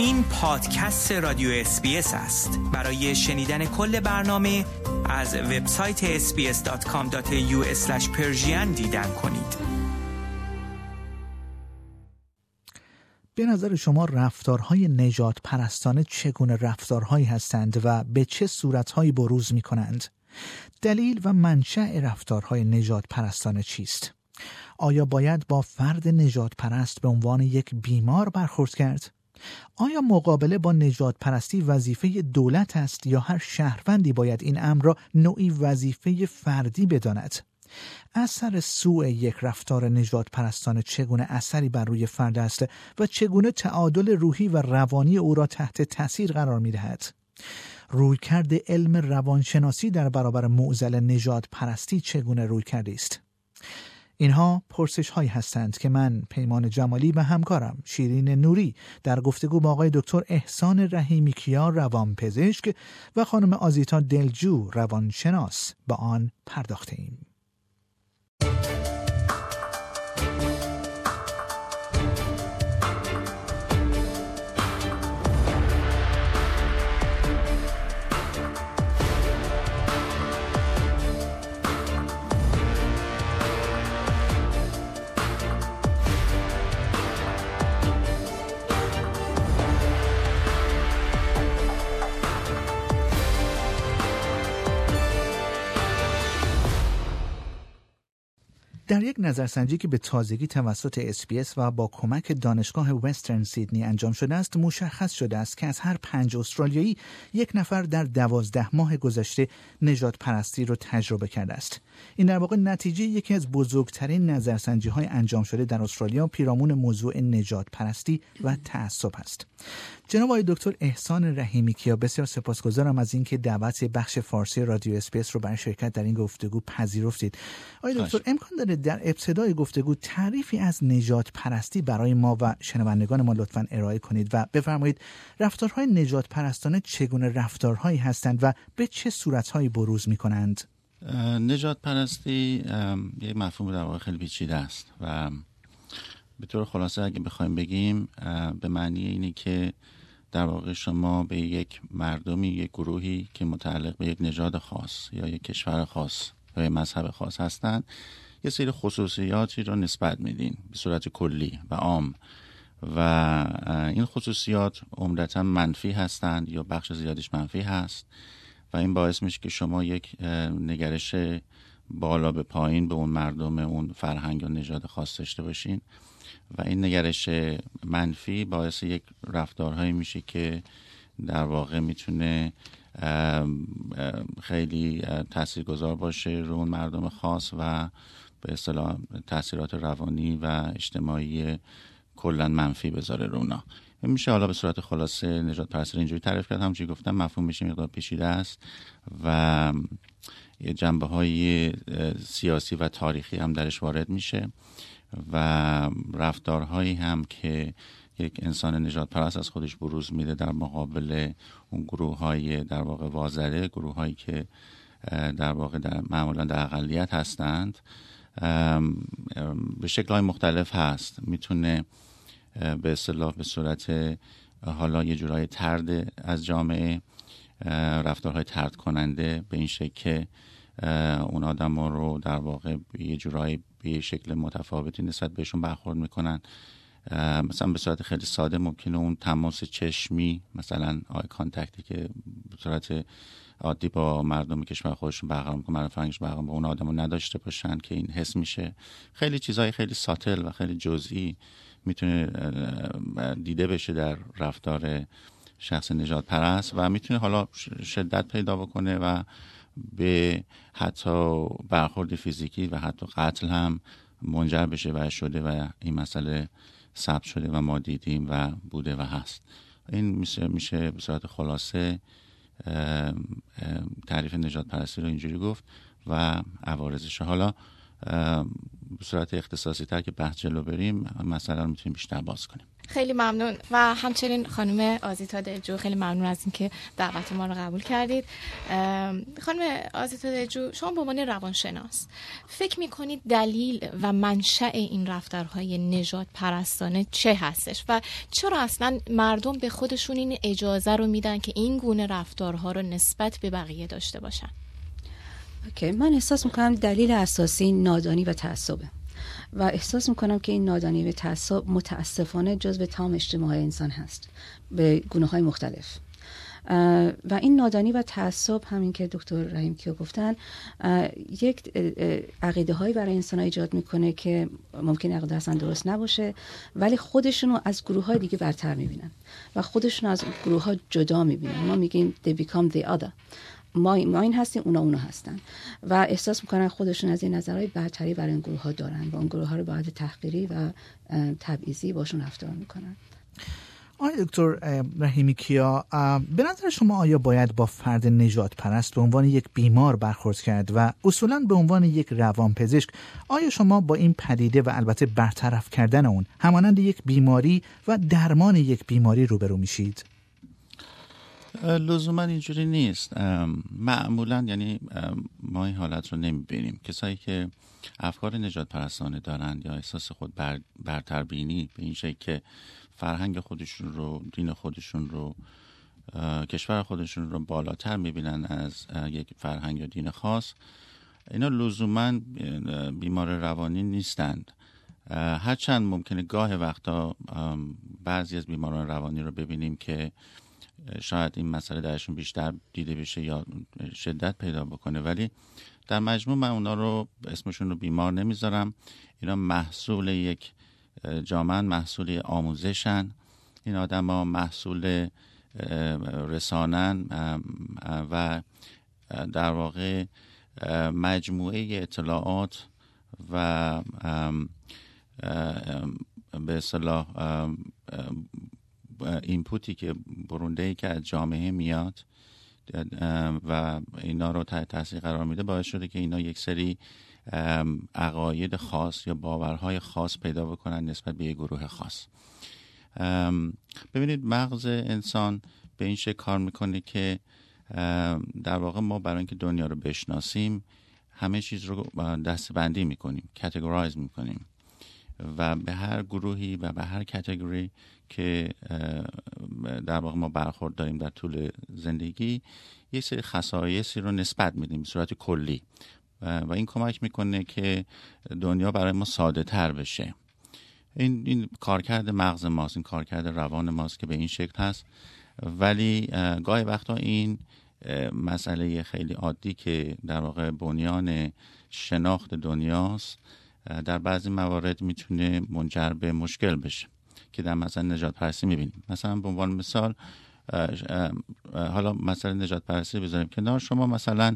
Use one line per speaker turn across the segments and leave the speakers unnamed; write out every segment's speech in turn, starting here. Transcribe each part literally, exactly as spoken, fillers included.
این پادکست رادیو اس بی اس است. برای شنیدن کل برنامه از وبسایت اس بی اس دات کام دات ای یو اسلش پرژین دیدن کنید.
به نظر شما رفتارهای نژاد پرستانه چگونه رفتارهایی هستند و به چه صورتهایی بروز می کنند؟ دلیل و منشأ رفتارهای نژاد پرستانه چیست؟ آیا باید با فرد نژاد پرست به عنوان یک بیمار برخورد کرد؟ آیا مقابله با نژاد پرستی وظیفه دولت است یا هر شهروندی باید این امر را نوعی وظیفه فردی بداند؟ اثر سوء یک رفتار نژاد پرستانه چگونه اثری بر روی فرد است و چگونه تعادل روحی و روانی او را تحت تاثیر قرار می دهد؟ رویکرد علم روانشناسی در برابر معضل نژاد پرستی چگونه رویکردی است؟ اینها پرسش هایی هستند که من پیمان جمالی و همکارم شیرین نوری در گفتگو با آقای دکتر احسان رحیمی کیا روانپزشک و خانم آزیتا دلجو روانشناس با آن پرداخته ایم. در یک نظرسنجی که به تازگی توسط اس بی اس و با کمک دانشگاه وسترن سیدنی انجام شده است، مشخص شده است که از هر پنج استرالیایی یک نفر در دوازده ماه گذشته نژاد پرستی را تجربه کرده است. این در واقع نتیجه یکی از بزرگترین نظرسنجی های انجام شده در استرالیا پیرامون موضوع نژاد پرستی و تعصب است. جناب آقای دکتر احسان رحیمی کیا، بسیار سپاسگزارم از اینکه دعوت بخش فارسی رادیو اس بی اس رو برای شرکت در این گفتگو پذیرفتید. آقای دکتر، امکان داره در ابتدای گفتگو تعریفی از نژاد پرستی برای ما و شنوندگان ما لطفاً ارائه کنید و بفرمایید رفتارهای نژاد پرستانه چگونه رفتارهایی هستند و به چه صورتهایی بروز می‌کنند؟
نژاد پرستی یک مفهوم در واقع خیلی پیچیده است و به طور خلاصه اگه بخوایم بگیم به معنی اینه که در واقع شما به یک مردمی، یک گروهی که متعلق به یک نژاد خاص یا یک کشور خاص یا یک مذهب خاص هستند یه سری خصوصیاتی رو نسبت میدین به صورت کلی و عام و این خصوصیات عمدتاً منفی هستند یا بخش زیادیش منفی هست و این باعث میشه که شما یک نگرش بالا به پایین به اون مردم اون فرهنگ یا نژاد خاص داشته باشین و این نگرش منفی باعث یک رفتارهایی میشه که در واقع میتونه خیلی تاثیرگذار باشه رو اون مردم خاص و به اصطلاح تاثیرات روانی و اجتماعی کلا منفی بذاره رو اونا. میشه حالا به صورت خلاصه نژاد پرستی اینجوری تعریف کرد، همونجوری گفتم مفهوم میشه مقدار پیچیده است و جنبه های سیاسی و تاریخی هم درش وارد میشه و رفتارهایی هم که یک انسان نژاد پرست از خودش بروز میده در مقابل اون گروه های در واقع وازره، گروه هایی که در واقع در معمولا در اقلیت هستند، به شکل های مختلف هست. میتونه به اصطلاح به صورت حالا یه جورای طرد از جامعه، رفتارهای طرد کننده به این شکل که اون آدم ها رو در واقع یه جورایی به یه شکل متفاوتی نسبت بهشون برخورد میکنن. مثلا به صورت خیلی ساده ممکنه اون تماس چشمی، مثلا آی کانتکتی که به صورت عادی با مردم کشور خودشون برقرار میکنن، مردم فرهنگش برقرار با اون آدم رو نداشته باشن که این حس میشه. خیلی چیزهای خیلی ساتل و خیلی جزئی میتونه دیده بشه در رفتار شخص نژاد پرست و میتونه حالا شدت پیدا بکنه و به حتی برخورد فیزیکی و حتی قتل هم منجر بشه و شده و این مسئله ثبت شده و ما دیدیم و بوده و هست. این میشه میشه به صورت خلاصه تعریف نژاد پرستی رو اینجوری گفت و عوارضش. حالا به صورت اختصاصی تر که بحث جلو بریم مثلا میتونیم بیشتر باز کنیم.
خیلی ممنون و همچنین خانم آزیتا دلجو خیلی ممنون از اینکه دعوت ما رو قبول کردید. خانم آزیتا دلجو، شما به عنوان روانشناس فکر میکنید دلیل و منشأ این رفتارهای نژاد پرستانه چه هستش و چرا اصلا مردم به خودشون این اجازه رو میدن که این گونه رفتارها رو نسبت به بقیه داشته باشن؟
اوکی، من احساس میکنم دلیل اساسی نادانی و تعصبه و احساس میکنم که این نادانی و تعصب متاسفانه جزو تمام اجتماع انسان هست به گونه‌های مختلف و این نادانی و تعصب همین که دکتر رحیم کیا گفتن یک عقیده هایی برای انسان ها ایجاد میکنه که ممکنه عقیده اصلا درست نباشه ولی خودشونو از گروه های دیگه برتر میبینن و خودشونو از گروه ها جدا میبینن. ما میگیم they become the other، ما ما این هستیم اونا اونا هستن و احساس میکنن خودشون از این نظرهای برتری برای این گروه ها دارن و اون گروه ها رو باید تحقیری و تبعیضی باشون رفتار میکنن.
آقای دکتر رحیمی کیا، به نظر شما آیا باید با فرد نژاد پرست به عنوان یک بیمار برخورد کرد و اصولاً به عنوان یک روانپزشک آیا شما با این پدیده و البته برطرف کردن اون همانند یک بیماری و درمان یک بیماری روبرو میشید؟
لزوما اینجوری نیست. معمولا یعنی ما این حالت رو نمیبینیم. کسایی که افکار نژاد پرستانه دارند یا احساس خود بر برتر بینی به این شکل که فرهنگ خودشون رو، دین خودشون رو، کشور خودشون رو بالاتر میبینن از یک فرهنگ یا دین خاص، اینا لزوما بیمار روانی نیستند. هرچند ممکنه گاه وقتا بعضی از بیماران روانی رو ببینیم که شاید این مسئله درشون بیشتر دیده بشه یا شدت پیدا بکنه، ولی در مجموع من اونا رو اسمشون رو بیمار نمیذارم. اینا محصول یک جامعه، محصول آموزشن. این آدم ها محصول رسانن و در واقع مجموعه اطلاعات و به اصطلاح اینپوتی که برونده‌ای که از جامعه میاد و اینا رو تحت تاثیر قرار میده باعث شده که اینا یک سری عقاید خاص یا باورهای خاص پیدا بکنن نسبت به یک گروه خاص. ببینید مغز انسان به این شکل کار میکنه که در واقع ما برای اینکه دنیا رو بشناسیم همه چیز رو دسته‌بندی میکنیم، کاتگورایز میکنیم و به هر گروهی و به هر کاتگوری که در واقع ما برخورد داریم در طول زندگی یک سری خصایصی رو نسبت میدیم به صورت کلی و این کمک میکنه که دنیا برای ما ساده تر بشه. این این کارکرد مغز ماست، این کارکرد روان ماست که به این شکل هست. ولی گاهی وقتا این مسئله خیلی عادی که در واقع بنیان شناخت دنیاست در بعضی موارد میتونه منجر به مشکل بشه که در مثلا نژاد پرستی میبینیم. مثلا به عنوان مثال حالا مثلا نژاد پرستی بذاریم کنار، شما مثلا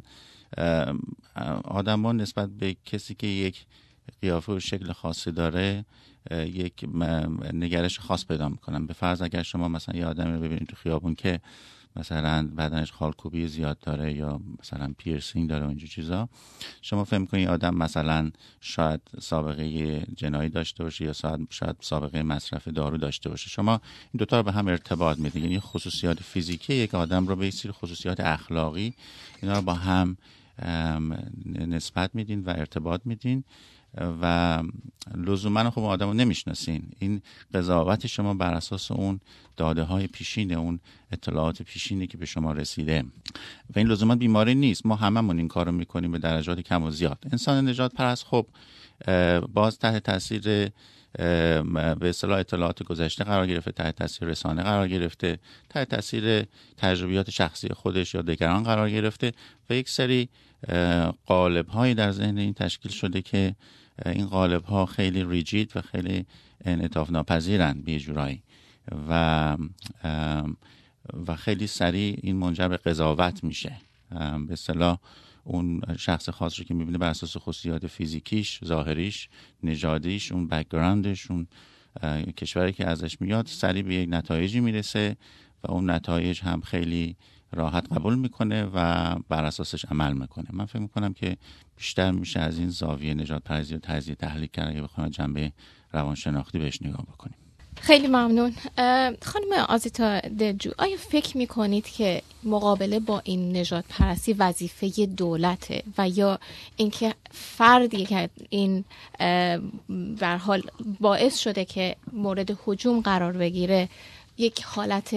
آدما نسبت به کسی که یک قیافه و شکل خاصی داره یک نگرش خاص پیدا میکنن. به فرض اگر شما مثلا یه آدمی رو ببینید تو خیابون که مثلا بدنش خالکوبی زیاد داره یا مثلا پیرسینگ داره و اینجور چیزا، شما فهم می‌کنید آدم مثلا شاید سابقه جنایی داشته باشه یا شاید سابقه مصرف دارو داشته باشه. شما این دوتا رو به هم ارتباط میدید، یعنی خصوصیات فیزیکی یک آدم رو به سری خصوصیات اخلاقی اینا رو با هم نسبت میدین و ارتباط میدین و لزوما خب آدمو نمیشناسین. این قضاوت شما بر اساس اون داده های پیشین، اون اطلاعات پیشینی که به شما رسیده و این لزوما بیماری نیست. ما هممون این کارو میکنیم به درجات کم و زیاد. انسان نژاد پرست خب باز تحت تاثیر به اصطلاح اطلاعات گذشته قرار گرفته، تحت تاثیر رسانه قرار گرفته، تحت تاثیر تجربیات شخصی خودش یا دیگران قرار گرفته و یک سری قالب هایی در ذهن این تشکیل شده که این قالب ها خیلی ریجید و خیلی انعطاف ناپذیرن به جورایی و و خیلی سریع این منجر به قضاوت میشه. به اصطلاح اون شخص خاص رو که میبینه بر اساس خصوصیات فیزیکیش، ظاهریش، نژادیش، اون بک‌گراندش، اون کشوری که ازش میاد سریع به یک نتایجی میرسه و اون نتایج هم خیلی راحت قبول میکنه و بر اساسش عمل میکنه. من فکر میکنم که بیشتر میشه از این زاویه نژاد پرستی و تجزیه تحلیل کرد اگه بخوایم جنبه روانشناختی بهش نگاه بکنیم.
خیلی ممنون. خانم آزیتا دلجو، آیا فکر میکنید که مقابله با این نژاد پرستی وظیفه دولته و یا اینکه فردی که این به هر حال باعث شده که مورد هجوم قرار بگیره یک حالت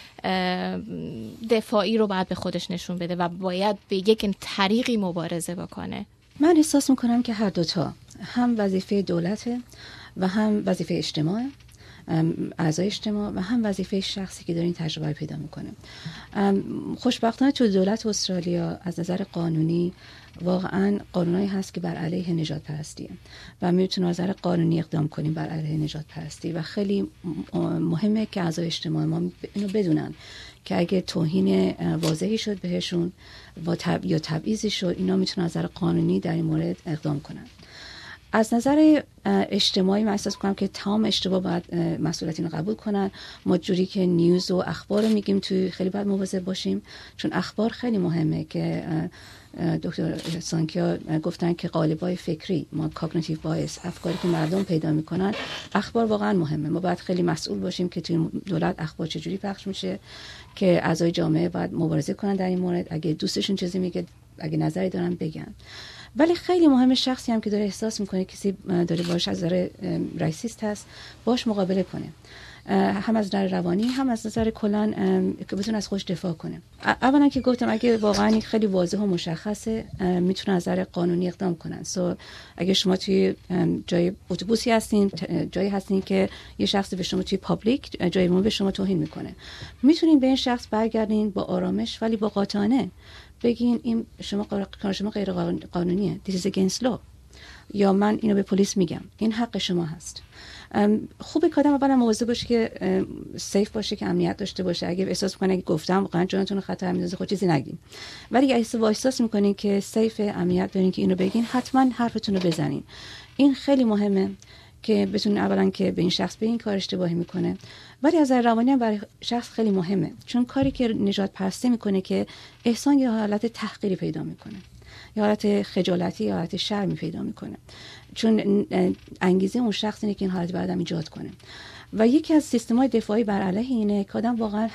دفاعی رو باید به خودش نشون بده و باید به یک طریقی مبارزه بکنه؟
من احساس میکنم که هر دوتا، هم وظیفه دولته و هم وظیفه اجتماع، اعضای اجتماع، و هم وظیفه شخصی که داره این تجربه پیدا میکنه. خوشبختانه تو دولت استرالیا از نظر قانونی واقعا قانونایی هست که بر علیه نژاد پرستیه و میتونیم از نظر قانونی اقدام کنیم بر علیه نژاد پرستی و خیلی مهمه که اعضای اجتماع ما اینو بدونن که اگه توهین واضحی شد بهشون و تب... یا تبعیضی شد، اینا میتونن از نظر قانونی در این مورد اقدام کنن. از نظر اجتماعی من احساس می‌کنم که تمام اجتماع باید مسئولیت اینو قبول کنن. ما جوری که نیوز و اخبار رو میگیم توی خیلی باید مواظب باشیم، چون اخبار خیلی مهمه که دکتر سانکیا گفتن که قالب‌های فکری، ما کاگنیتیو بایس، افکاری که مردم پیدا میکنن، اخبار واقعا مهمه. ما باید خیلی مسئول باشیم که توی دولت اخبار چجوری پخش میشه، که اعضای جامعه باید مبارزه کنن در این مورد. اگه دوستشون چیزی میگه، اگه نظری دارن بگن. ولی خیلی مهمه شخصی هم که داره احساس میکنه کسی داره باش از نظر ریسیست هست باش مقابله کنه، هم از نظر روانی هم از نظر کلان که بتونه از خودش دفاع کنه. اولا که گفتم اگه واقعا خیلی واضح و مشخصه میتونه از نظر قانونی اقدام کنن. سو اگه شما توی جای اتوبوسی هستین، جایی هستین که یه شخصی به شما توی پابلیک جای عمومی به شما توهین میکنه، میتونین به این شخص برگردین با آرامش ولی با قاطعانه بگین این شما کار شما غیر قانونیه، this is against law، یا من اینو به پلیس میگم، این حق شما هست. خوبه که آدم اولا مواظب باشه که سیف باشه، که امنیت داشته باشه. اگه احساس میکنه اگه گفتم واقعا جانتون رو خطر میندازه، خود چیزی نگین. ولی اگه احساس میکنین که سیف، امنیت دارین که اینو بگین، حتما حرفتون رو بزنین. این خیلی مهمه که بتونین اولا که به این شخص بگین کار اشتباهی میکنه، ولی از روانی هم برای شخص خیلی مهمه، چون کاری که نژاد پرستی میکنه که احسان یا حالت تحقیری پیدا میکنه، یا حالت خجالتی یا حالت شرمی پیدا میکنه، چون انگیزه اون شخص اینه که این حالت بعدم ایجاد کنه. و یکی از سیستم‌های دفاعی بر علیه اینه که آدم واقعا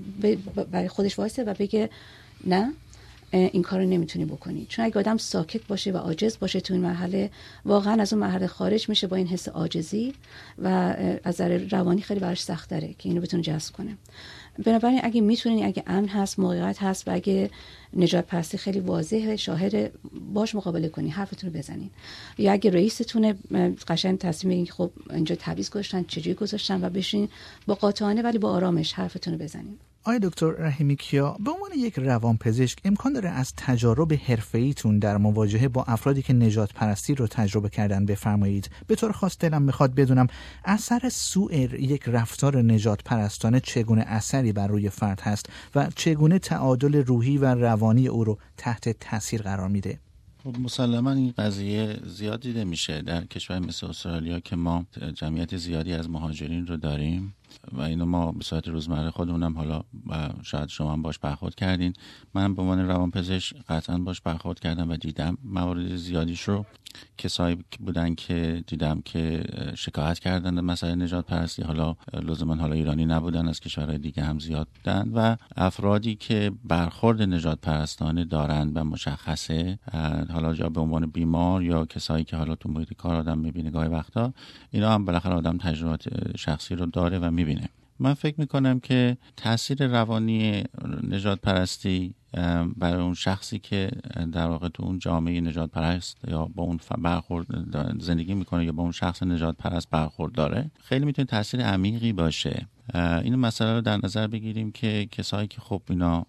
برای خودش وایسه و بگه نه این کارو نمیتونی بکنی. چون اگه آدم ساکت باشه و عاجز باشه تو این مرحله، واقعا از اون مرحله خارج میشه با این حس عاجزی و از نظر روانی خیلی براش سخت‌تره که اینو بتونه جذب کنه. بنابراین اگه میتونین، اگه امن هست، موقعیت هست و اگه نژاد پرستی خیلی واضحه، شاهد، باش مقابله کنی، حرفتون رو بزنین. یا اگه رئیستونه قشنگ تصمیم بگیرین که خب اینجا تبعیض گذاشتن، چجوری گذاشتن، و بشین با قاطعانه ولی با آرامش حرفتون رو بزنین.
آقای دکتر رحیمی کیا، به عنوان یک روانپزشک امکان داره از تجارب حرفه‌ایتون در مواجهه با افرادی که نژاد پرستی رو تجربه کردن بفرمایید؟ به طور خاص دلم میخواد بدونم اثر سوء یک رفتار نژاد پرستانه چگونه اثری بر روی فرد هست و چگونه تعادل روحی و روانی او رو تحت تاثیر قرار میده.
خب مسلما این قضیه زیاد دیده میشه در کشور مثل استرالیا که ما جمعیت زیادی از مهاجرین رو داریم و اینو ما به صورت روزمره خودمونم، حالا شاید شما هم باش برخورد کردین، من به عنوان روانپزشک قطعا باش برخورد کردم و دیدم موارد زیادیش رو. کسایی بودن که دیدم که شکایت کردن از مسائل نژاد پرستی، حالا لزوما حالا ایرانی نبودن، از کشورهای دیگه هم زیاد بودن، و افرادی که برخورد نژاد پرستانه دارن و مشخصه، حالا جا به عنوان بیمار یا کسایی که حالا تو محیط کار آدم میبینه گاهی وقتا، اینا هم بالاخره آدم تجربات شخصی رو داره و میبینه. من فکر میکنم که تاثیر روانی نژاد پرستی برای اون شخصی که در واقع تو اون جامعه نژاد پرست یا با اون برخورد زندگی میکنه یا با اون شخص نژاد پرست برخورد داره، خیلی میتونه تاثیر عمیقی باشه. این مسئله رو در نظر بگیریم که کسایی که خب اینا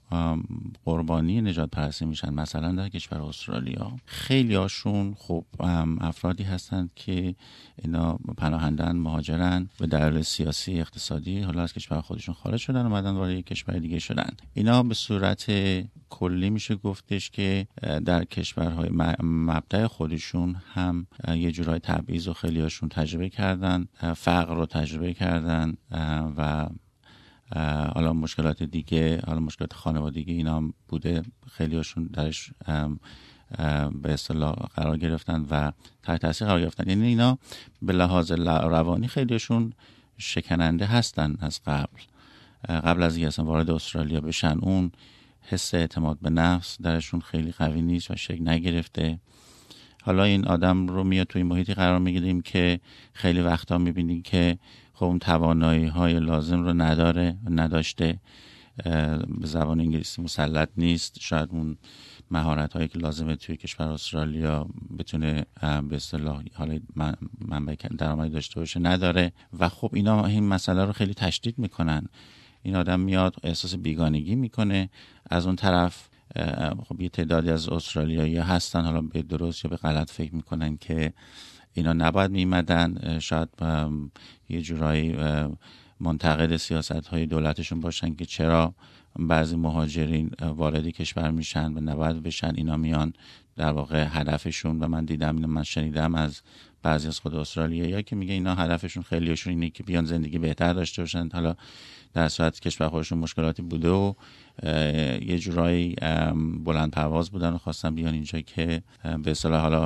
قربانی نژاد پرستی میشن، مثلا در کشور استرالیا خیلی هاشون خب افرادی هستند که اینا پناهندن، مهاجرن، به دلایل سیاسی، اقتصادی، حالا از کشور خودشون خارج شدن، اومدن وارد یک کشور دیگه شدن. اینا به صورت کلی میشه گفتش که در کشورهای مبدأ خودشون هم یه جورای تبعیض و خیلی هاشون تجربه کردن، فقر رو تجربه کردن و حالا مشکلات دیگه، حالا مشکلات خانوادگی اینا هم بوده، خیلی هاشون درش به اصطلاح قرار گرفتن و تحت تاثیر قرار گرفتن. یعنی اینا به لحاظ روانی خیلیشون شکننده هستن از قبل قبل از اینکه اصلا وارد استرالیا بشن. اون حس اعتماد به نفس درشون خیلی قوی نیست و شکل نگرفته. حالا این آدم رو میاد توی محیطی قرار میگیریم که خیلی وقتا میبینیم که خب اون توانایی های لازم رو نداره و نداشته، به زبان انگلیسی مسلط نیست، شاید اون مهارت هایی که لازمه توی کشور استرالیا بتونه به اصطلاح حالا منبع درآمدی داشته باشه نداره و خب اینا این مسئله رو خیلی تشدید میکنن. این آدم میاد احساس بیگانگی میکنه. از اون طرف خب یه تعدادی از استرالیایی هستن، حالا به درست یا به غلط فکر میکنن که اینا نباید میمدن، شاید یه جورایی منتقد سیاست های دولتشون باشن که چرا بعضی مهاجرین وارد کشور میشن و نباید بشن، اینا میان در واقع هدفشون. و من دیدم اینو من شنیدم از بعضی از خود استرالیایی‌ها که میگه اینا هدفشون خیلیشون اینه که بیان زندگی بهتر داشته باشن، حالا در صورت کشور خودشون مشکلاتی بوده و یه جورایی بلند پرواز بودن و خواستن بیان اینجا که به اصطلاح حالا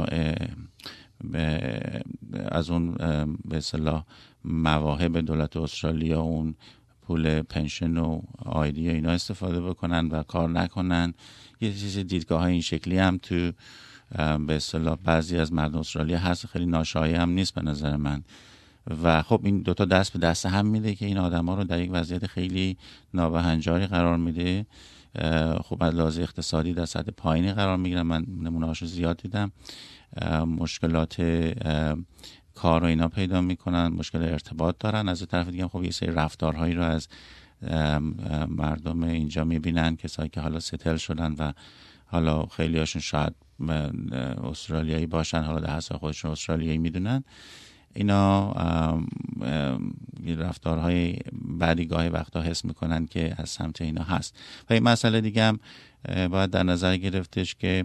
از اون به اصطلاح مواهب دولت استرالیا، اون پول پنشن و آیدی و اینا استفاده بکنن و کار نکنن. یه چیز دیدگاه های این شکلی هم تو به اصطلاح بعضی از مردم استرالیا هست، خیلی ناشایع هم نیست به نظر من. و خب این دوتا دست به دست هم میده که این آدم ها رو در یک وضعیت خیلی نابهنجاری قرار میده. خب از لحاظ اقتصادی در سطح پایینی قرار میگیرن، من نمونه هاشو زیاد دیدم، مشکلات کار و اینا پیدا میکنن، مشکل ارتباط دارن. از طرف دیگه خب یه سری رفتارهایی رو از مردم اینجا میبینن، کسایی که حالا ستل شدن و حالا خیلی هاشون شاید استرالیایی باشن، حالا در حساب خودشون استرالیایی میدونن، اینا رفتارهای بعدی گاهی وقتا حس میکنن که از سمت اینا هست. و این مسئله دیگه هم باید در نظر گرفتش که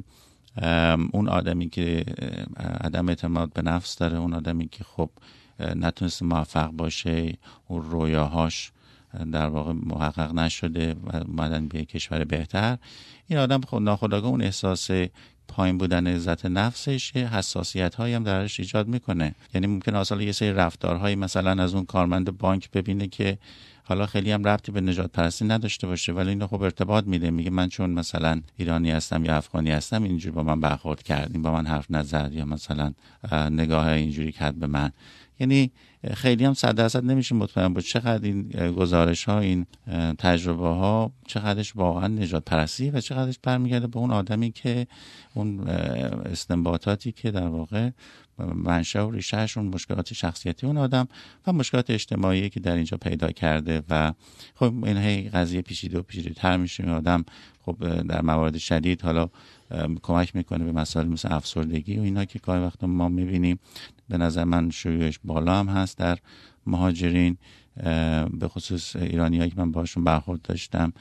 اون آدمی که عدم اعتماد به نفس داره، اون آدمی که خب نتونسته موفق باشه، اون رویاهاش در واقع محقق نشده و اومدن به کشور بهتر، این آدم خود ناخودآگاه اون احساس پایین بودن عزت نفسش حساسیت هایی هم درش ایجاد میکنه. یعنی ممکنه اصلا یه سری رفتارهایی مثلا از اون کارمند بانک ببینه که حالا خیلی هم ربطی به نجات پرستی نداشته باشه، ولی اینو خب ارتباط میده، میگه من چون مثلا ایرانی هستم یا افغانی هستم اینجوری با من برخورد کرد، این با من حرف نزد یا مثلا نگاه اینجوری کرد به من. یعنی خیلی هم صد درصد نمیشه مطمئن بود چقدر این گزارش ها، این تجربه ها چقدرش واقعا نجات پرستی و چقدرش برمیگرده به اون آدمی که اون استنباطاتی که در واقع منشأ و ریشه‌اش اون مشکلات شخصیتی اون آدم و مشکلات اجتماعی که در اینجا پیدا کرده. و خب این هی قضیه پیچیده و پیچیده‌تر میشه. این آدم خب در موارد شدید حالا کمک میکنه به مسائل مثل افسردگی و اینا که گاهی وقتا ما میبینیم. به نظر من شیوعش بالا هم هست در مهاجرین، به خصوص ایرانیایی که من باشون برخورد داشتم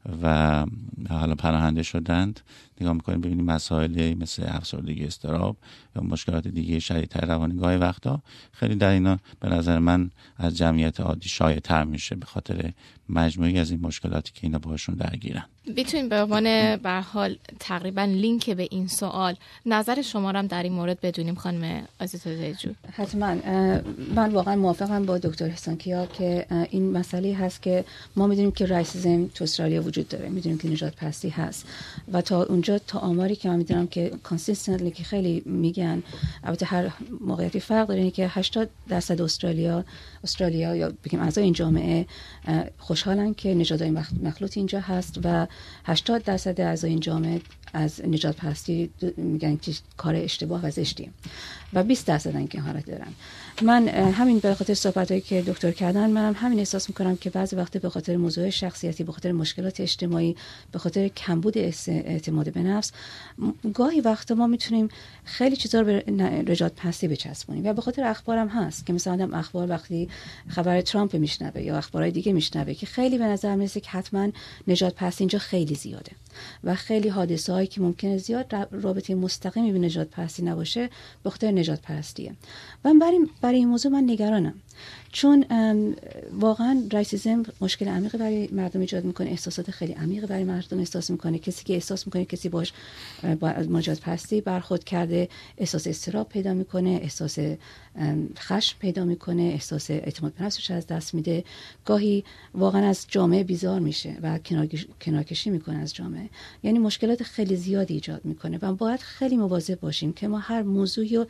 و حالا پناهنده شدند. نگاه میکنیم ببینیم مسائلی مثل افسردگی، اضطراب یا مشکلات دیگه شدیدتر روانی گاهی وقتا خیلی در اینا به نظر من از جمعیت عادی شایع‌تر میشه به خاطر مجموعی از این مشکلاتی که اینا باشون درگیرن.
میتونیم به عنوان به هر حال تقریبا لینک به این سوال نظر شما رو هم در این مورد بدونیم خانم آزیتا دلجو.
حتما. من واقعا موافقم با دکتر احسان کیا که این مسئله هست که ما میدونیم که رایسیسم تو استرالیا وجود داره، میدونیم که نجات پرستی هست و تا اونجا تا آماری که من میدونم که کانسیستنتلی که خیلی میگن، البته هر موقعیتی فرق داره، اینه که هشتاد درصد استرالیا استرالیا یا بگیم اعضای این جامعه خوشحالن که نژادهای مخلوط اینجا هست و هشتاد درصد اعضای این جامعه از نجات پرستی میگن که کار اشتباه و زشتیه و بیست درصد که حالت دارن. من همین به خاطر صحبتایی که دکتر کردن، منم همین احساس میکنم که بعضی وقت به خاطر موضوع شخصیتی، به خاطر مشکلات اجتماعی، به خاطر کمبود اعتماد به نفس، گاهی وقت ما میتونیم خیلی چیزا رو به نجات پرستی بچسبونیم و به خاطر اخبارم هست که مثلا آدم اخبار وقتی خبر ترامپ میشنوه یا اخبارهای دیگه میشنوه که خیلی به نظر میاد که حتما نجات پرستی اینجا خیلی زیاده و خیلی حادثه هایی که ممکنه زیاد رابطه مستقیمی به نجات پرستی نباشه به خاطر نجات پرستیه. و برای برای این موضوع من نگرانم، چون واقعا راسیسم مشکل عمیقی برای مردم ایجاد میکنه، احساسات خیلی عمیقی برای مردم احساس میکنه. کسی که احساس میکنه کسی باش با نجات پرستی برخورد کرده، احساس اضطراب پیدا میکنه، احساس خشم پیدا میکنه، احساس اعتماد به نفسش از دست میده، گاهی واقعا از جامعه بیزار میشه و کنارکشی میکنه از جامعه. یعنی مشکلات خیلی زیادی ایجاد میکنه و باید خیلی مواظب باشیم که ما هر موضوعی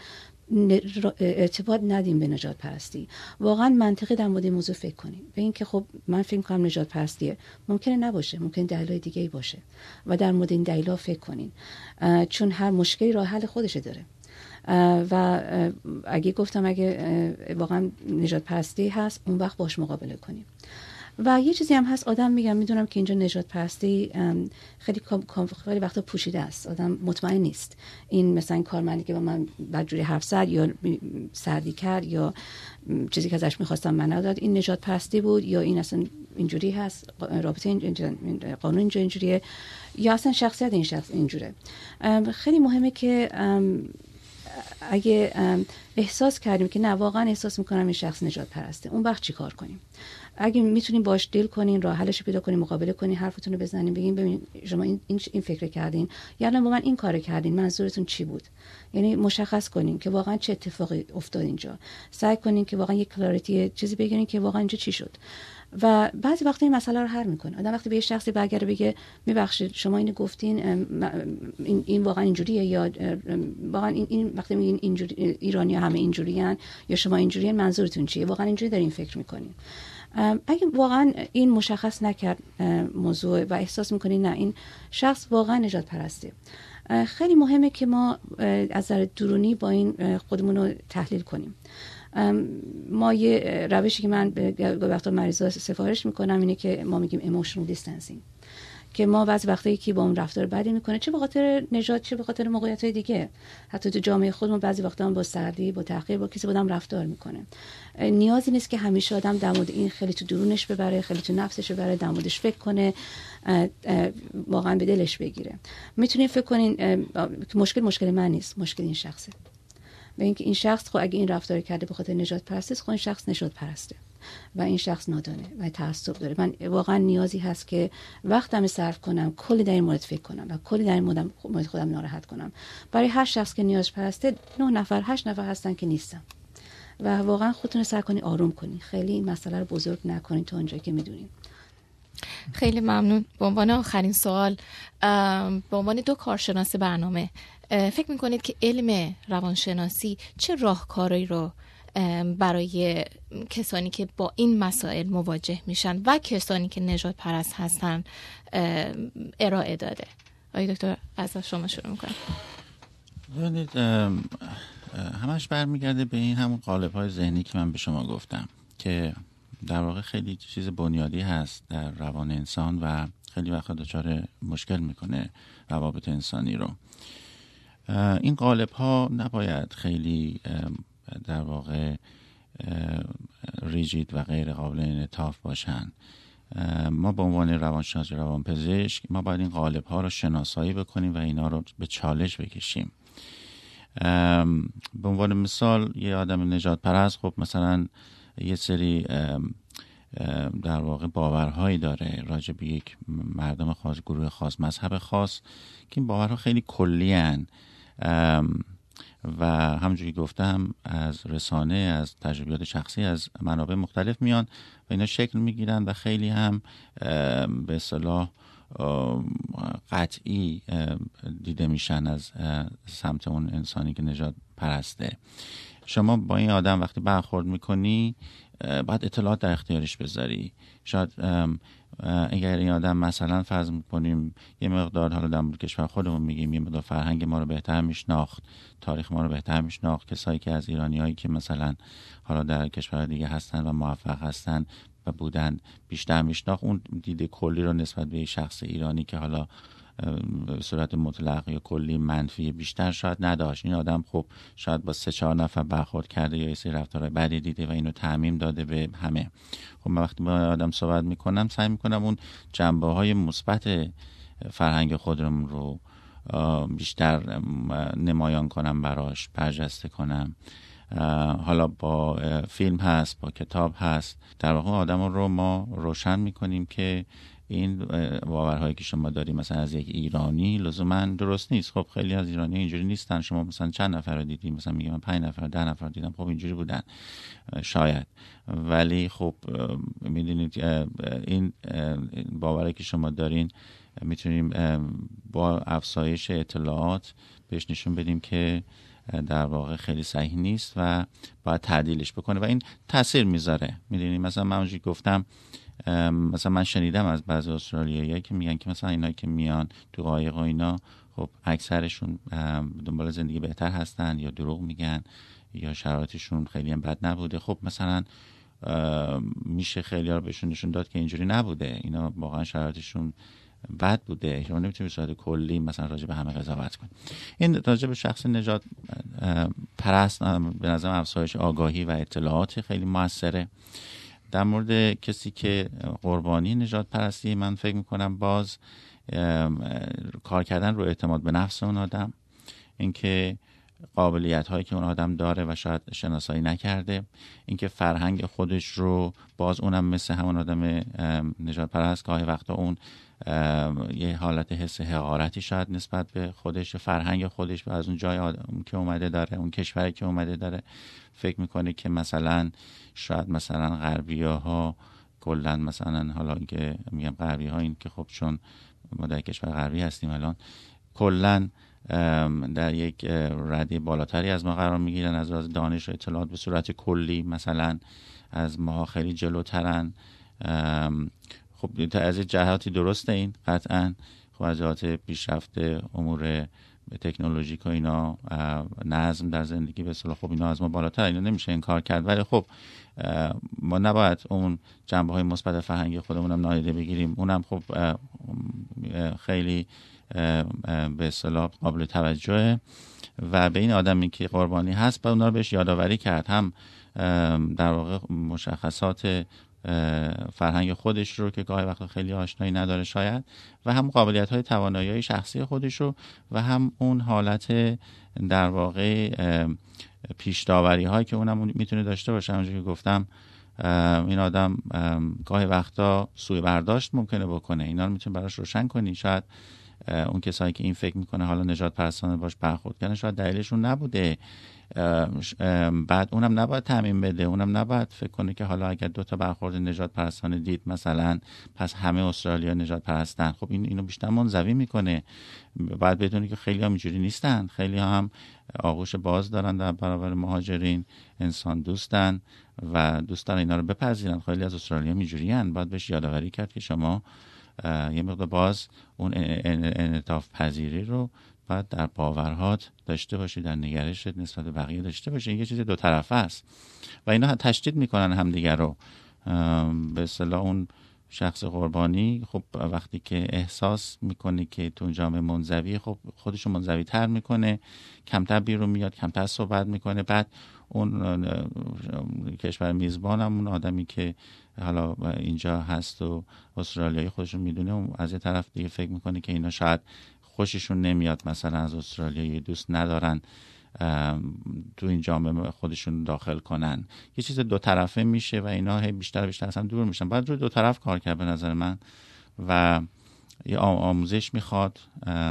ارتباط ندیم به نجات پرستی. واقعا منطقی در مورد موضوع فکر کنیم. به این که خب من فکر کنم نجات پرستیه، ممکنه نباشه، ممکنه دلایل دیگه ای باشه و در مورد این دلایل فکر کنین، چون هر مشکلی راه حل خودش داره. و اگه گفتم اگه واقعا نجات پرستی هست، اون وقت باش مقابله کنیم. و یه چیزی هم هست، آدم میگم میدونم که اینجا نجات پرستی خیلی خیلی وقتا پوشیده است، آدم مطمئن نیست این مثلا این کارمندی که با من بدجوری حرف زد یا سردی کرد یا چیزی که ازش میخواستم من نداد، این نجات پرستی بود یا این اصلا اینجوری هست، رابطه این قانون اینجا اینجوریه یا اصلا شخصیت این شخص اینجوره. خیلی مهمه که اگه احساس کردیم که نه واقعا احساس میکنم این شخص نجات پرسته، اون وقت چی کار کنیم؟ اگه میتونین باش دیل کنین، راه حلش پیدا کنین، مقابله کنین، حرفتون رو بزنین، بگین ببین شما این این فکر کردین یا الان با من این کارو کردین، منظورتون چی بود؟ یعنی مشخص کنین که واقعا چه اتفاقی افتاد اینجا. سعی کنین که واقعا یک کلاریتی چیزی بگیرین که واقعا اینجا چی شد. و بعضی وقتا این مسئله رو حل میکنه. آدم وقتی به یه شخصی برگره بگه میبخشید شما اینو گفتین، این این واقعا اینجوریه یا واقعا این این وقتی میگین اینجوری ایرانی‌ها همه اینجوریان یا شما اینجوریان، منظورتون چیه؟ واقعا اینجوری دارین فکر میکنین؟ اگه واقعا این مشخص نکرد موضوع و احساس میکنین نه این شخص واقعا نجات پرسته، خیلی مهمه که ما از نظر درونی با این خودمون رو تحلیل کنیم. ما یه روشی که من به وقتا مریضا سفارش میکنم اینه که ما میگیم ایموشنال دیستنسینگ، که ما بعضی وقتا یکی با اون رفتار بدی میکنه، چه به خاطر نجات چه به خاطر موقعیت‌های دیگه، حتی تو جامعه خودمون بعضی وقتا هم با سردی، با تحقیر، با کسی با آدم رفتار میکنه. نیازی نیست که همیشه آدم در مورد این خیلی تو درونش ببره، خیلی تو نفسش ببره، در موردش فکر کنه، واقعا به دلش بگیره. میتونین فکر کنین مشکل مشکل من نیست، مشکل این شخصه. به اینکه این شخص خب اگه این رفتار کرده به خاطر نجات پرستی، خب این شخص نجات پرسته و این شخص نادانه و تعصب داره. من واقعا نیازی هست که وقتم صرف کنم کلی در این مورد فکر کنم و کلی در این مورد خودم ناراحت کنم. برای هر شخص که نیاز پرسته نه نفر هشت نفر هستن که نیستن و واقعا خودتون سعی کنین آروم کنین، خیلی این مسئله رو بزرگ نکنین تا اونجایی که میدونین.
خیلی ممنون. به عنوان آخرین سوال، به عنوان دو کارشناس برنامه، فکر میکنید که علم روانشناسی چه راهکارهایی رو برای کسانی که با این مسائل مواجه میشن و کسانی که نجات پرست هستن ارائه داده؟ آقای دکتر از شما شروع میکنم.
ببینید همش برمیگرده به این همون قالب‌های ذهنی که من به شما گفتم که در واقع خیلی چیز بنیادی هست در روان انسان و خیلی وقتا دچار مشکل میکنه روابط انسانی رو. این قالب‌ها نباید خیلی در واقع ریجید و غیر قابل انعطاف باشن. ما به عنوان روانشناس و روانپزشک ما باید این قالب‌ها رو شناسایی بکنیم و اینا رو به چالش بکشیم. به عنوان مثال یه آدم نجات پرست خب مثلا یه سری در واقع باورهایی داره راجع به یک مردم خاص، گروه خاص، مذهب خاص که این باورها خیلی کلی هن و همونجوری گفتم از رسانه، از تجربیات شخصی، از منابع مختلف میان و اینا شکل میگیرن و خیلی هم به اصطلاح قطعی دیده میشن از سمت اون انسانی که نجات پرسته. شما با این آدم وقتی برخورد میکنی باید اطلاعات در اختیارش بذاری. شاید اگر این آدم مثلا فرض میکنیم یه مقدار، حالا در مورد کشور خودمون میگیم، یه مقدار فرهنگ ما رو بهتر میشناخت، تاریخ ما رو بهتر میشناخت، کسایی که از ایرانیایی که مثلا حالا در کشور دیگه هستن و موفق هستن و بودن بیشتر میشناخت، اون دید کلی رو نسبت به شخص ایرانی که حالا به صورت مطلق یا کلی منفی بیشتر شاید نداشت. این آدم خب شاید با سه چهار نفر برخورد کرده یا یه سری رفتارهای بدی دیده و اینو تعمیم داده به همه. خب من وقتی با آدم صحبت میکنم سعی میکنم اون جنبه‌های مثبت فرهنگ خودمون رو بیشتر نمایان کنم، براش برجسته کنم حالا با فیلم هست، با کتاب هست، در واقع آدم رو ما روشن میکنیم که این باورهایی که شما داریم مثلا از یک ایرانی لزوما درست نیست. خب خیلی از ایرانی اینجوری نیستن. شما مثلا چند نفر رو دیدیم؟ مثلا میگم من پنج نفر ده نفر دیدم، خب اینجوری بودن شاید، ولی خب میدونید این باوری که شما دارین میتونیم با افزایش اطلاعات بهش نشون بدیم که در واقع خیلی صحیح نیست و باید تعدیلش بکنه و این تاثیر میذاره. میدونید مثلا من اونجوری گفتم، مثلا من شنیدم از بعضی استرالیایی که میگن که مثلا اینایی که میان تو قایق و اینا خب اکثرشون دنبال زندگی بهتر هستن یا دروغ میگن یا شرایطشون خیلی هم بد نبوده. خب مثلا میشه خیلی ها بهشون نشون داد که اینجوری نبوده، اینا واقعا شرایطشون بد بوده. شما نمیتونید به صورت کلی مثلا راجع به همه قضاوت کنید. این راجع به شخص نجات پرست به نظرم افزایش آگاهی و اطلاعات خیلی موثره. در مورد کسی که قربانی نجات پرستی، من فکر میکنم باز کار کردن رو اعتماد به نفس اون آدم، اینکه قابلیت هایی که اون آدم داره و شاید شناسایی نکرده، اینکه فرهنگ خودش رو باز اونم مثل همون آدم نجات پرست گاهی وقتا اون یه حالت حس حقارتی شاید نسبت به خودش، فرهنگ خودش و از اون جای آدم که اومده داره، اون کشوری که اومده داره، فکر میکنه که مثلا شاید مثلا غربی‌ها کلا مثلا، حالا اینکه میگم غربی‌ها این که خب چون ما در کشور غربی هستیم الان، کلا در یک رده بالاتری از ما قرار میگیرن از لحاظ دانش و اطلاعات به صورت کلی، مثلا از ما خیلی جلوترن. خب از جهاتی درسته این قطعا، خب از جهات پیشرفت امور تکنولوژیک و اینا، نظم در زندگی به اصطلاح، خب اینا از ما بالاتر، اینا نمیشه انکار کرد، ولی خب ما نباید اون جنبه های مثبت فرهنگی خودمون هم نادیده بگیریم. اونم خب خیلی به اصطلاح قابل توجهه و به این آدمی که قربانی هست با اونا رو بهش یادآوری کرد، هم در واقع مشخصات فرهنگ خودش رو که گاهی وقتا خیلی آشنایی نداره شاید، و هم قابلیت های توانایی شخصی خودش رو و هم اون حالت در واقع پیش داوری هایی که اونم میتونه داشته باشه. همونجوری که گفتم این آدم گاهی وقتا سوء برداشت ممکنه بکنه، اینا رو میتونه براش روشن کنی. شاید اون کسایی که این فکر میکنه حالا نجات پرستانه باش برخورد کردن شاید دلیلشون نبوده، بعد اونم نباید تعمیم بده، اونم نباید فکر کنه که حالا اگر دو تا برخورد نجات پرستانه دید مثلا پس همه استرالیا نجات پرستن. خب این اینو بیشتر منزوی میکنه. بعد بدونی که خیلی هم اینجوری نیستن، خیلی هم آغوش باز دارن در برابر مهاجرین، انسان دوستن و دوست دارن اینا رو بپذیرن. خیلی از استرالیا اینجوریان. باید بهش یادآوری کرد که شما یه مقدار باز اون انعطاف پذیری رو باید در باورهات داشته باشی، در نگرشت نسبت به بقیه داشته باشی. یه چیز دو طرفه است و اینا تشدید میکنن همدیگر رو. به اصطلاح اون شخص قربانی خب وقتی که احساس میکنه که تو جامعه منزوی، خب خودشو منزوی تر میکنه، کمتر بیرون میاد، کمتر صحبت میکنه. بعد اون کشور میزبان هم اون آدمی که حالا اینجا هست و استرالیایی خودشون میدونه، از یه طرف دیگه فکر میکنه که اینا شاید خوششون نمیاد مثلا از استرالیایی، دوست ندارن تو این جامعه خودشون داخل کنن. یه چیز دو طرفه میشه و اینا هی بیشتر بیشتر اصلا دور میشن. باید روی دو طرف کار کرد به نظر من و یه آموزش میخواد،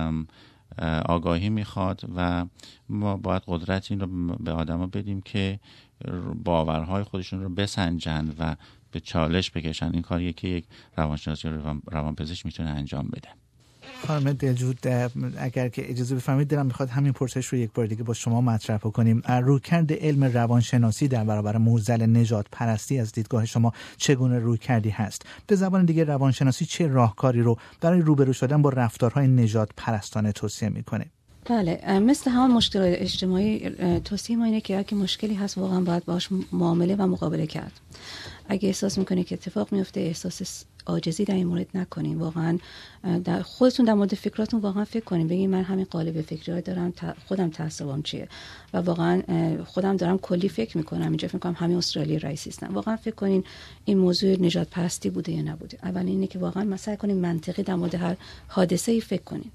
آگاهی میخواد و ما باید قدرت این رو به آدما بدیم که باورهای خودشون رو بسنجن و به چالش بکشن. این کاریه که یک روانشناس یا روانپزشک میتونه انجام بده.
خانم دلجود اگر که اجازه بفرمایید دلم میخواد همین پرسش رو یک بار دیگه با شما مطرح کنیم. رویکرد علم روانشناسی در برابر معضل نژاد پرستی از دیدگاه شما چگونه رویکردی هست؟ به زبان دیگه روانشناسی چه راهکاری رو برای روبرو شدن با رفتارهای نژاد پرستانه توصیه میکنه؟
بله، مثل همون مشکل اجتماعی توصیه ما اینه که اگه مشکلی هست واقعا باید باهاش معامله و مقابله کرد. اگه احساس میکنه که اتفاق میفته، احساس عاجزی در این مورد نکنین. واقعا در خودتون در مورد فکراتون واقعا فکر کنین، بگین من همین قالب فکری دارم، خودم تعصبم چیه و واقعا خودم دارم کلی فکر میکنم، اینجا فکر میکنم همین استرالیا رئیس هستن. واقعا فکر کنین این موضوع نجات پرستی بوده یا نبوده. اول اینه که واقعا مسئله کنین منطقی در مورد هر حادثه ای فکر کنین.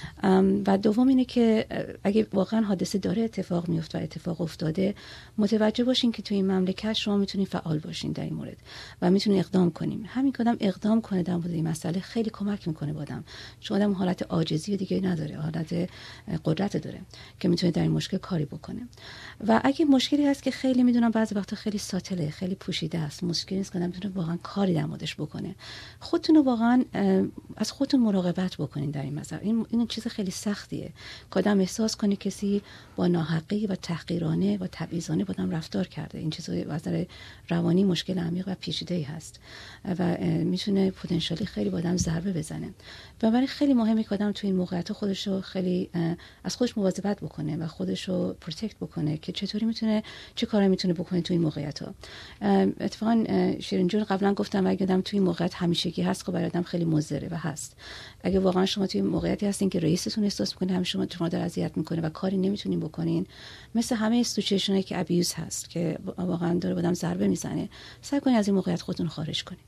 و دوم اینه که اگه واقعا حادثه داره اتفاق میفته و اتفاق افتاده، متوجه باشین که توی این مملکت شما میتونین فعال باشین در این مورد و میتونین اقدام کنین. همین که آدم اقدام کنه در مورد این مسئله خیلی کمک میکنه بادم، چون آدم حالت عاجزی دیگه نداره، حالت قدرت داره که میتونه در این مشکل کاری بکنه. و اگه مشکلی هست که خیلی میدونم بعضی وقتا خیلی ساتله، خیلی پوشیده است، مشکلی نیست که آدم بتونه واقعا کاری در موردش بکنه، خودتون رو واقعا از خودتون مراقبت بکنین در این مسئله. این این چیز خیلی سختیه که آدم احساس کنه کسی با ناحقی و تحقیرانه و تبعیضانه با آدم رفتار کرده. این چیز از نظر روانی مشکل عمیق و پیچیده‌ای هست و میتونه پتانسیالی خیلی با آدم ضربه بزنه. بنابراین خیلی مهمه که آدم تو این موقعیت خودش رو خیلی از خودش مواظبت بکنه و خودش رو پروتکت بکنه که چطوری میتونه چه کاری میتونه بکنه تو این موقعیت‌ها. اتفاقا شیرین جون قبلا گفتم اگه آدم تو این موقعیت همیشگی هست خب برای آدم خیلی مضره و هست. اگه واقعا شما توی موقعیتی هستین که رئیستون احساس میکنه همیشه شما شما داره اذیت میکنه و کاری نمیتونین بکنین، مثل همه استوچیشنایی که ابیوز هست که واقعا داره آدم ضربه میزنه، سعی کنین از این موقعیت خودتون خارج کنین.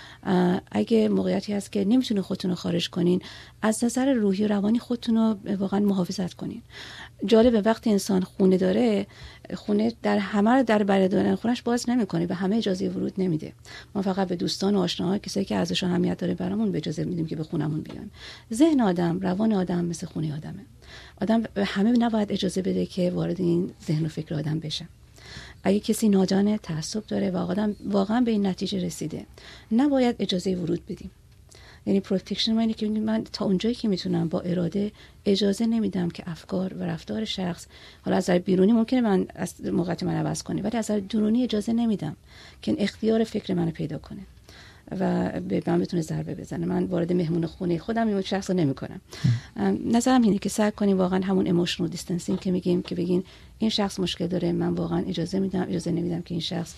اگه موقعیتی هست که نمیتونه خودتون رو خارج کنین، از نظر روحی و روانی خودتون رو واقعا محافظت کنین. جالبه وقتی انسان خونه داره، خونه در همه در بردارن خونش باز نمیکنه، به همه اجازه ورود نمیده. ما فقط به دوستان و آشناها، کسایی که ارزش و اهمیت داره برامون به اجازه میدیم که به خونمون بیان. ذهن آدم، روان آدم مثل خونه آدمه. آدم به همه نباید اجازه بده که وارد این ذهن و فکر آدم بشه. اگه کسی نادانه، تعصب داره و آدم واقعا به این نتیجه رسیده، نباید اجازه ورود بدیم. یعنی پروتکشن معنی که من تا اونجایی که میتونم با اراده اجازه نمیدم که افکار و رفتار شخص، حالا از نظر بیرونی ممکنه من از موقعیت من عوض کنه، ولی از نظر درونی اجازه نمیدم که این اختیار فکر منو پیدا کنه و به من بتونه ضربه بزنه. من وارد مهمون خونه خودم این شخص رو نمی‌کنم. نظرم اینه که سعی کنیم واقعا همون ایموشنال دیستنسینگ که میگیم که بگین این شخص مشکل داره، من واقعا اجازه میدم اجازه نمیدم که این شخص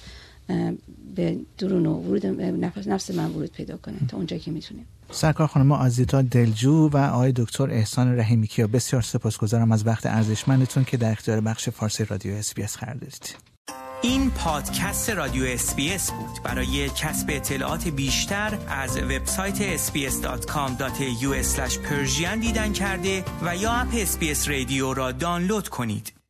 به درون و ورود نفس من ورود پیدا کنه تا اونجایی که میتونیم.
سرکار خانم آزیتا دلجو و آقای دکتر احسان رحیمی‌کیا، بسیار سپاسگزارم از وقت ارزشمندتون که در اختیار بخش فارسی رادیو اس بی اس قرار دادید.
این پادکست رادیو اس بی اس بود. برای کسب اطلاعات بیشتر از وبسایت اس بی اس دات کام دات یو اسلش پرژین دیدن کرده و یا اپ اس بی اس رادیو را دانلود کنید.